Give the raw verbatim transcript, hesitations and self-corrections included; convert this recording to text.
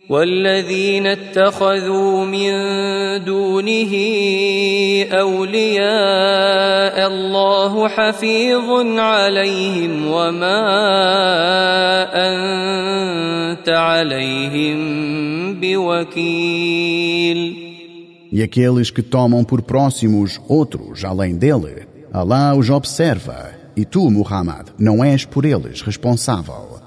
والذين اتخذوا من دونه أولياء الله حفيظ عليهم وما أنت عليهم بوكيل. E aqueles que tomam por próximos outros além dele, Alá os observa, e tu, Muhammad, não és por eles responsável.